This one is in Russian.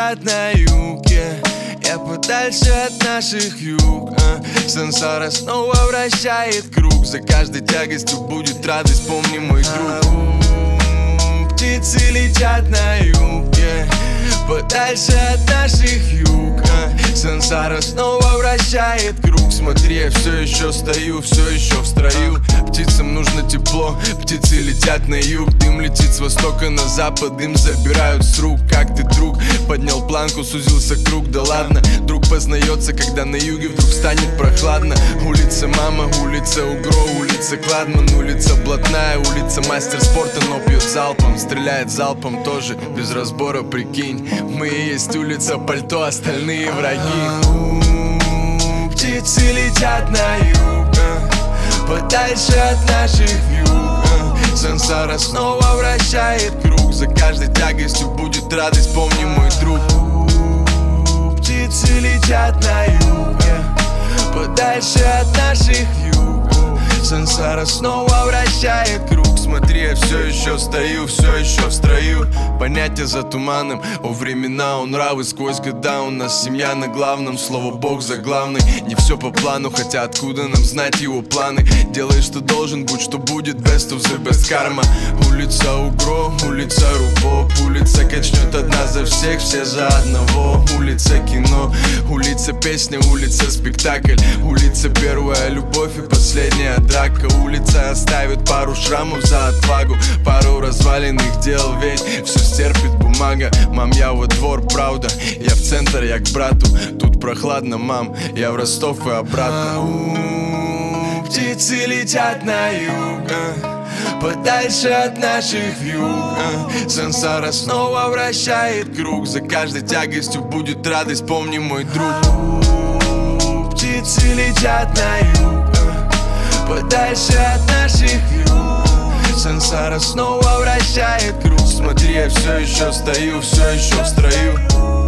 летят на юге, я подальше от наших юг. Сансара снова вращает круг, за каждой тягостью будет радость, помни, мой друг. Птицы летят на юге, подальше от наших юг. Сансара снова вращает круг. Смотри, я все еще стою, все еще в строю. Птицам нужно тепло, птицы летят на юг. Дым летит с востока на запад, дым забирают с рук. Как ты, друг? Поднял планку, сузился круг, да ладно. Друг познается, когда на юге вдруг станет прохладно. Улица Мама, улица Угро, улица Кладман, улица Блатная, улица мастер спорта, но пьет залпом. Стреляет залпом тоже, без разбора, прикинь. Мы и есть улица Пальто, остальные враги. Птицы летят на юг, подальше от наших юг. Сансара снова вращает круг, за каждой тягостью будет радость, помни, мой друг. Птицы летят на юг, подальше от наших юг. Сансара снова вращает круг. Смотри, я все еще стою, все еще в строю. Понятия за туманом, о времена, о нравы сквозь года. У нас семья на главном, слово Бог за главный. Не все по плану, хотя откуда нам знать его планы? Делай, что должен, будь что будет, best of the best karma. Улица Угро, улица Рубоп, улица качнет одна за всех, все за одного. Улица кино, улица песня, улица спектакль. Улица первая любовь и последняя драка. Улица оставит пару шрамов за отвагу, пару разваленных дел, ведь все стерпит бумага. Мам, я во двор, правда, я в центр, я к брату. Тут прохладно, мам, я в Ростов и обратно. Птицы летят на юг, подальше от наших юг. Сансара снова вращает круг, за каждой тягостью будет радость, помни, мой друг. Птицы летят на юг, подальше от наших юг. Сансара снова вращает круг. Смотри, я все еще стою, все еще в строю.